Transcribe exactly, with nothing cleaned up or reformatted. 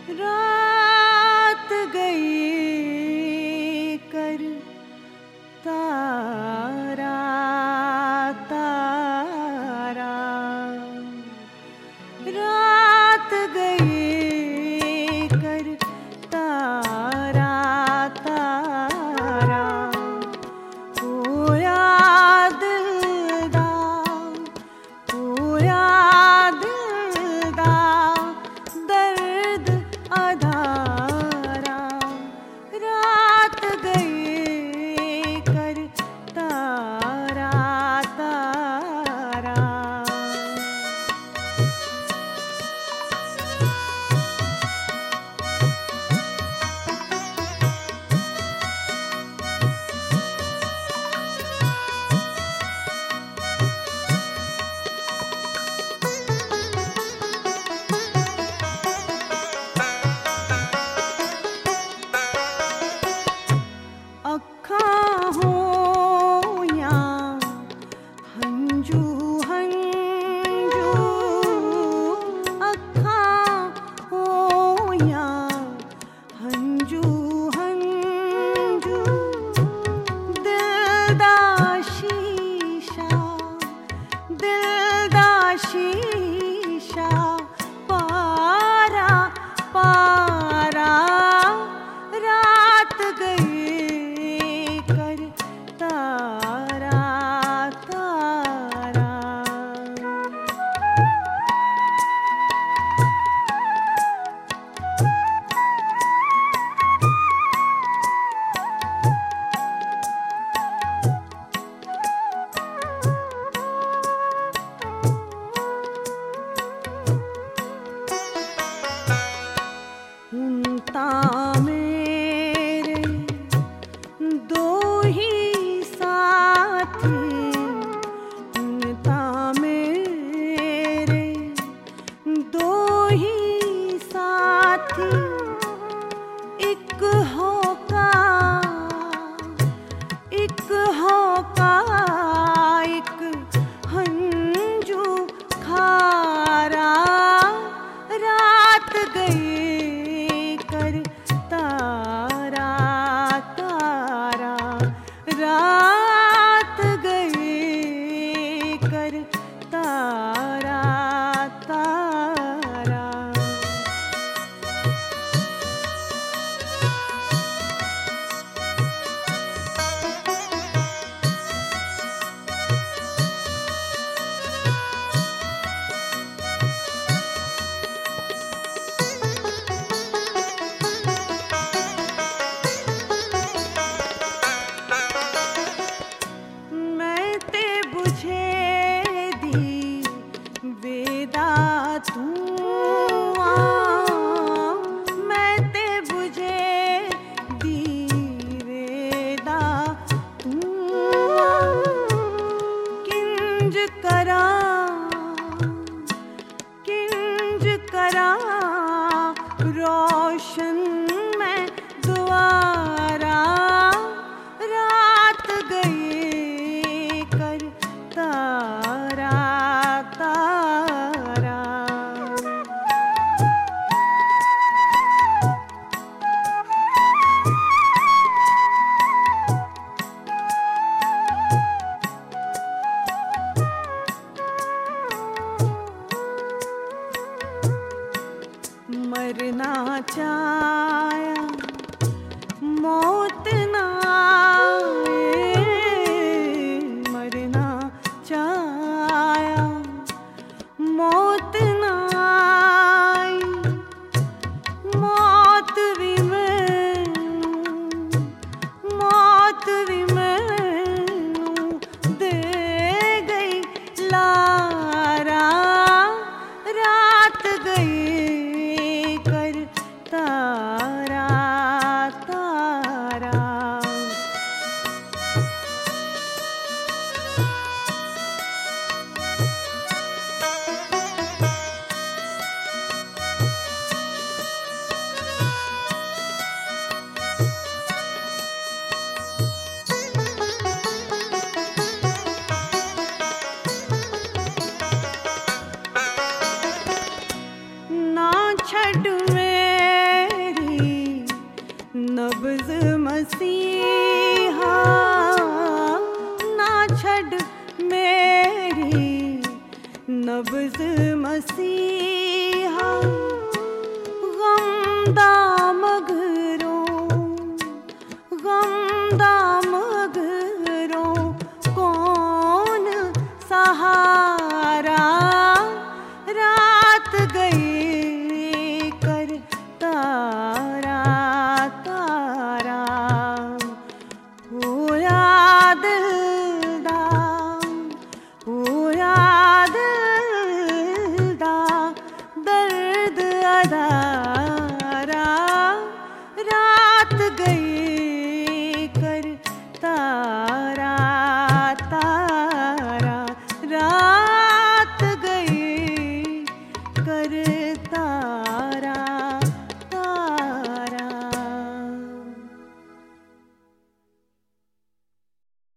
रात गई कर तारा तारा, रात गई कर तारा तारा, खोया दिलदा खोया दिलदा दर्द अधारा, रात गई कर तारा तारा। अखां होया हंजू हंजू, अखां होया हंजू हंजू, दिल दा शीशा दिल दा शीशा पारा पारा, रात गई कर तारा तारा। उनता मेरे दो ही साथी, उनता मेरे दो ही साथी, एक होका एक होका एक हंजू खारा, रात गई कर तारा तारा, रात गई कर तारा तारा। मैं ते बुझे दी वेदा तू आ, मैं ते बुझे दी वेदा तू आ, किंज करा किंज करा रोशन मैं द्वारा, रात गई कर तारा तारा। मरना चाया मौत ना आए, मरना चाया मौत ना आई, मौत भी मैनू मौत भी मैनू दे गई लारा, रात गई कर तारा तारा। छड़ में रात गई कर तारा तारा होया दिल दा होया दिल दा दर्द अदारा रात गई कर तारा तारा रात गई कर तारा।